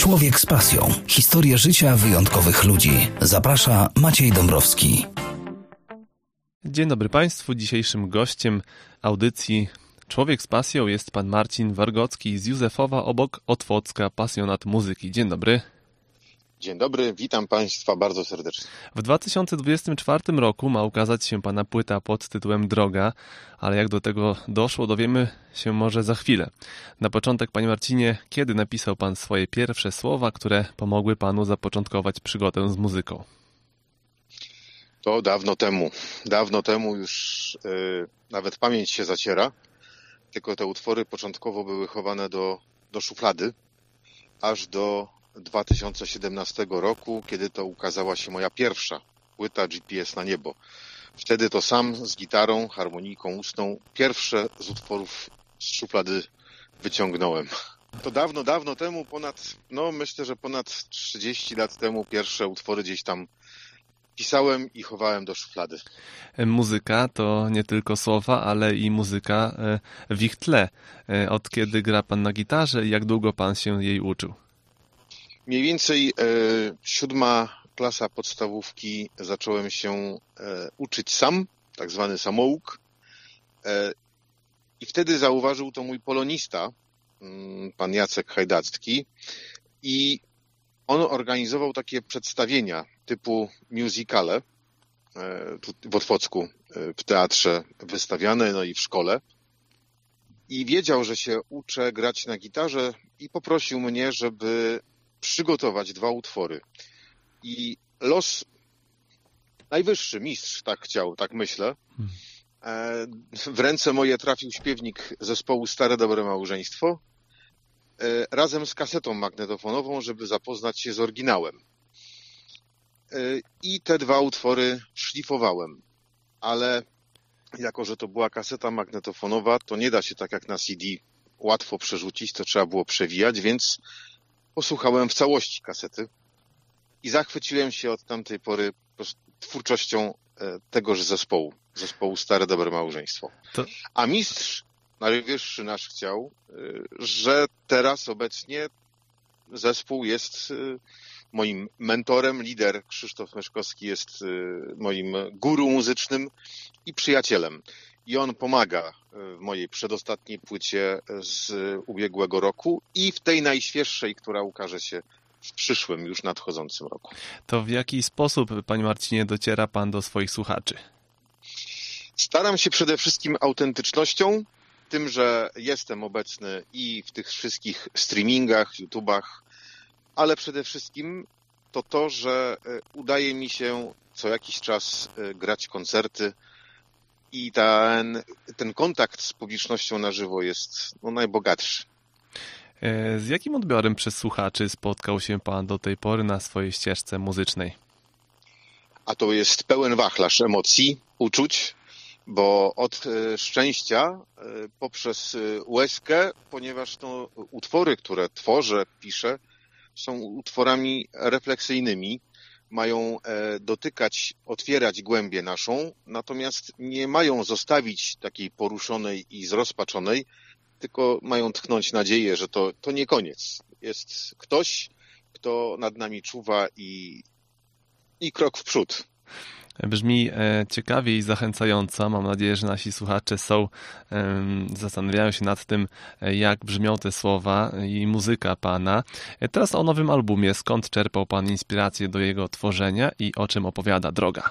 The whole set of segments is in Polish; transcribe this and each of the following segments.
Człowiek z pasją. Historie życia wyjątkowych ludzi. Zaprasza Maciej Dąbrowski. Dzień dobry Państwu. Dzisiejszym gościem audycji Człowiek z pasją jest pan Marcin Wargocki z Józefowa obok Otwocka, pasjonat muzyki. Dzień dobry. Dzień dobry, witam Państwa bardzo serdecznie. W 2024 roku ma ukazać się pana płyta pod tytułem Droga, ale jak do tego doszło, dowiemy się może za chwilę. Na początek, panie Marcinie, kiedy napisał pan swoje pierwsze słowa, które pomogły panu zapoczątkować przygodę z muzyką? To dawno temu już nawet pamięć się zaciera, tylko te utwory początkowo były chowane do szuflady, aż do 2017 roku, kiedy to ukazała się moja pierwsza płyta GPS na niebo. Wtedy to sam z gitarą, harmonijką ustną pierwsze z utworów z szuflady wyciągnąłem. To dawno temu, myślę, że ponad 30 lat temu pierwsze utwory gdzieś tam pisałem i chowałem do szuflady. Muzyka to nie tylko słowa, ale i muzyka w ich tle. Od kiedy gra pan na gitarze i jak długo pan się jej uczył? Mniej więcej 7. klasa podstawówki zacząłem się uczyć sam, tak zwany samouk. I wtedy zauważył to mój polonista, pan Jacek Hajdacki, i on organizował takie przedstawienia typu musicale w Otwocku, w teatrze wystawiane, no i w szkole. I wiedział, że się uczę grać na gitarze i poprosił mnie, żeby przygotować 2 utwory. I los najwyższy, mistrz tak chciał, tak myślę. W ręce moje trafił śpiewnik zespołu Stare Dobre Małżeństwo razem z kasetą magnetofonową, żeby zapoznać się z oryginałem. I te 2 utwory szlifowałem. Ale jako, że to była kaseta magnetofonowa, to nie da się tak jak na CD łatwo przerzucić, to trzeba było przewijać, więc posłuchałem w całości kasety i zachwyciłem się od tamtej pory twórczością tegoż zespołu Stare Dobre Małżeństwo. A mistrz najwyższy nasz chciał, że teraz obecnie zespół jest moim mentorem, lider Krzysztof Myszkowski jest moim guru muzycznym i przyjacielem. I on pomaga w mojej przedostatniej płycie z ubiegłego roku i w tej najświeższej, która ukaże się w przyszłym, już nadchodzącym roku. To w jaki sposób, panie Marcinie, dociera pan do swoich słuchaczy? Staram się przede wszystkim autentycznością, tym, że jestem obecny i w tych wszystkich streamingach, YouTubach, ale przede wszystkim to, że udaje mi się co jakiś czas grać koncerty i ten kontakt z publicznością na żywo jest najbogatszy. Z jakim odbiorem przez słuchaczy spotkał się pan do tej pory na swojej ścieżce muzycznej? A to jest pełen wachlarz emocji, uczuć, bo od szczęścia poprzez łezkę, ponieważ to utwory, które tworzę, piszę, są utworami refleksyjnymi, mają dotykać, otwierać głębię naszą, natomiast nie mają zostawić takiej poruszonej i zrozpaczonej, tylko mają tchnąć nadzieję, że to nie koniec. Jest ktoś, kto nad nami czuwa i krok w przód. Brzmi ciekawie i zachęcająco. Mam nadzieję, że nasi słuchacze zastanawiają się nad tym, jak brzmią te słowa i muzyka pana. Teraz o nowym albumie. Skąd czerpał pan inspirację do jego tworzenia i o czym opowiada Droga?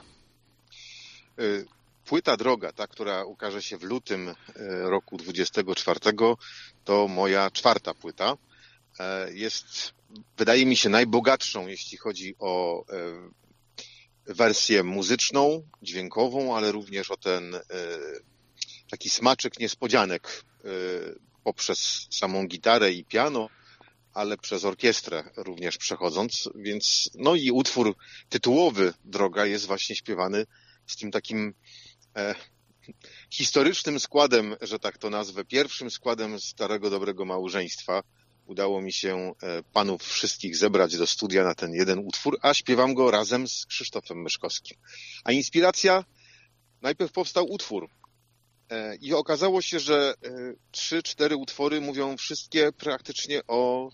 Płyta Droga, ta, która ukaże się w lutym roku 2024, to moja 4. płyta. Jest, wydaje mi się, najbogatszą, jeśli chodzi o wersję muzyczną, dźwiękową, ale również o ten taki smaczek niespodzianek poprzez samą gitarę i piano, ale przez orkiestrę również przechodząc, więc i utwór tytułowy Droga jest właśnie śpiewany z tym takim historycznym składem, że tak to nazwę, pierwszym składem Starego Dobrego Małżeństwa. Udało mi się panów wszystkich zebrać do studia na ten jeden utwór, a śpiewam go razem z Krzysztofem Myszkowskim. A inspiracja? Najpierw powstał utwór i okazało się, że 3-4 utwory mówią wszystkie praktycznie o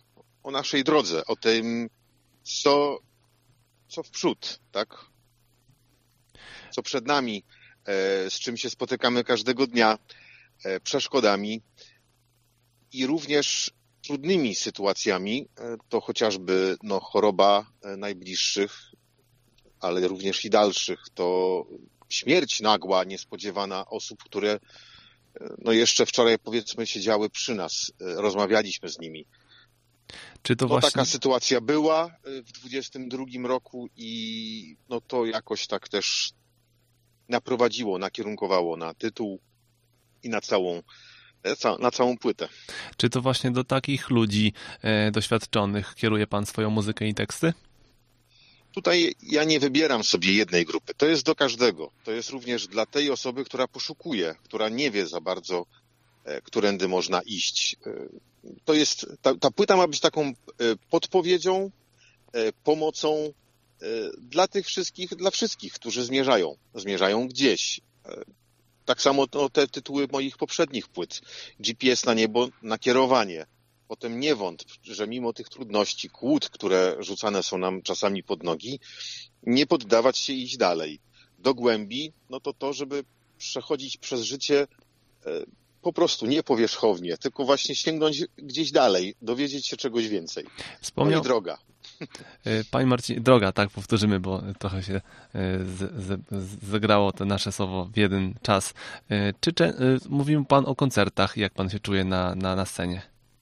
o naszej drodze, o tym, co w przód, tak? Co przed nami, z czym się spotykamy każdego dnia, przeszkodami i również trudnymi sytuacjami, to chociażby choroba najbliższych, ale również i dalszych, to śmierć nagła, niespodziewana osób, które jeszcze wczoraj, powiedzmy, siedziały przy nas, rozmawialiśmy z nimi. Czy to właśnie... Taka sytuacja była w 2022 roku i to jakoś tak też naprowadziło, nakierunkowało na tytuł i na całą płytę. Czy to właśnie do takich ludzi doświadczonych kieruje pan swoją muzykę i teksty? Tutaj ja nie wybieram sobie jednej grupy. To jest do każdego. To jest również dla tej osoby, która poszukuje, która nie wie za bardzo, którędy można iść. To jest, ta płyta ma być taką podpowiedzią, pomocą dla tych wszystkich, dla wszystkich, którzy zmierzają gdzieś. Tak samo te tytuły moich poprzednich płyt. GPS na niebo, nakierowanie. Potem nie wątp, że mimo tych trudności, kłód, które rzucane są nam czasami pod nogi, nie poddawać się i iść dalej. Do głębi, to, żeby przechodzić przez życie po prostu nie powierzchownie, tylko właśnie sięgnąć gdzieś dalej, dowiedzieć się czegoś więcej. Wspomniał... I droga. Panie Marcinie, droga, tak powtórzymy, bo trochę się zegrało to nasze słowo w jeden czas. Mówił pan o koncertach, jak pan się czuje na scenie?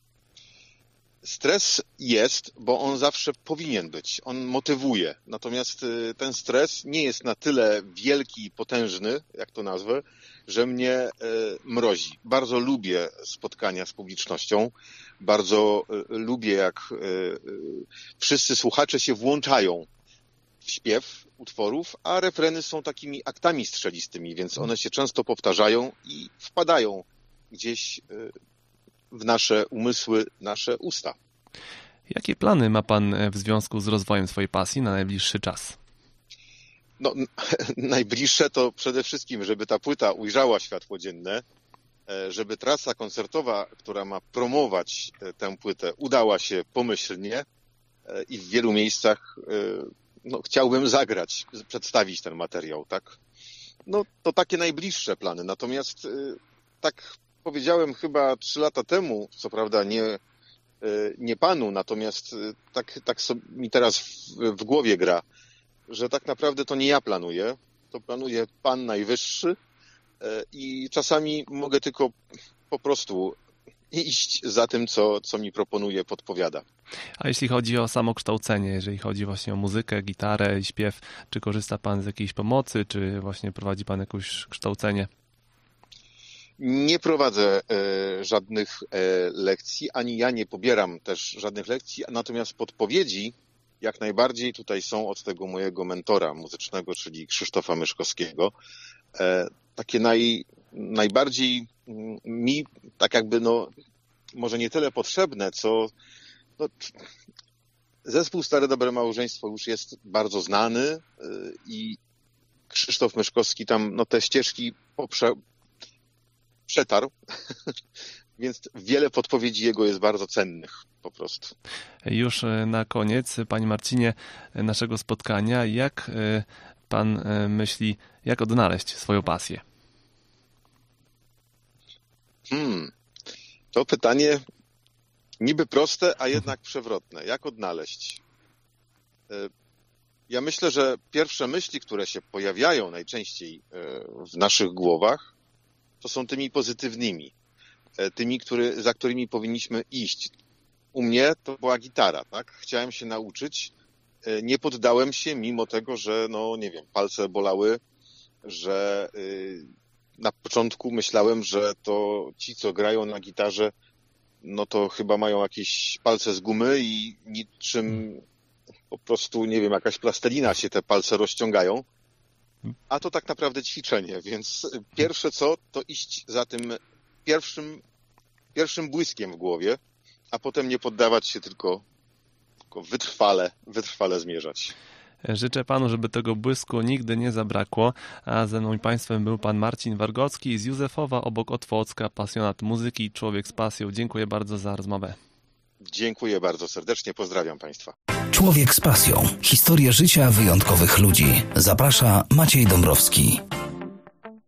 Stres jest, bo on zawsze powinien być. On motywuje. Natomiast ten stres nie jest na tyle wielki i potężny, jak to nazwę, że mnie mrozi. Bardzo lubię spotkania z publicznością. Bardzo lubię, jak wszyscy słuchacze się włączają w śpiew utworów, a refreny są takimi aktami strzelistymi, więc one się często powtarzają i wpadają gdzieś w nasze umysły, nasze usta. Jakie plany ma pan w związku z rozwojem swojej pasji na najbliższy czas? Najbliższe to przede wszystkim, żeby ta płyta ujrzała światło dzienne, żeby trasa koncertowa, która ma promować tę płytę, udała się pomyślnie i w wielu miejscach chciałbym zagrać, przedstawić ten materiał, tak? To takie najbliższe plany. Natomiast tak powiedziałem chyba 3 lata temu, co prawda nie panu, natomiast tak mi teraz w głowie gra, że tak naprawdę to nie ja planuję, to planuje Pan Najwyższy i czasami mogę tylko po prostu iść za tym, co mi proponuje, podpowiada. A jeśli chodzi o samokształcenie, jeżeli chodzi właśnie o muzykę, gitarę i śpiew, czy korzysta Pan z jakiejś pomocy, czy właśnie prowadzi Pan jakieś kształcenie? Nie prowadzę żadnych lekcji, ani ja nie pobieram też żadnych lekcji, natomiast podpowiedzi jak najbardziej tutaj są od tego mojego mentora muzycznego, czyli Krzysztofa Myszkowskiego. Takie najbardziej mi tak jakby może nie tyle potrzebne, co zespół Stare Dobre Małżeństwo już jest bardzo znany i Krzysztof Myszkowski tam te ścieżki przetarł, więc wiele podpowiedzi jego jest bardzo cennych po prostu. Już na koniec, Panie Marcinie, naszego spotkania, jak Pan myśli, jak odnaleźć swoją pasję? To pytanie niby proste, a jednak przewrotne. Jak odnaleźć? Ja myślę, że pierwsze myśli, które się pojawiają najczęściej w naszych głowach, to są tymi pozytywnymi, tymi, za którymi powinniśmy iść. U mnie to była gitara, tak? Chciałem się nauczyć, nie poddałem się, mimo tego, że palce bolały, że na początku myślałem, że to ci, co grają na gitarze, to chyba mają jakieś palce z gumy i niczym po prostu, jakaś plastelina się te palce rozciągają. A to tak naprawdę ćwiczenie, więc pierwsze to iść za tym pierwszym błyskiem w głowie, a potem nie poddawać się, tylko wytrwale zmierzać. Życzę Panu, żeby tego błysku nigdy nie zabrakło, a ze mną i Państwem był Pan Marcin Wargocki z Józefowa obok Otwocka, pasjonat muzyki, człowiek z pasją. Dziękuję bardzo za rozmowę. Dziękuję bardzo serdecznie, pozdrawiam Państwa. Człowiek z pasją. Historie życia wyjątkowych ludzi. Zaprasza Maciej Dąbrowski.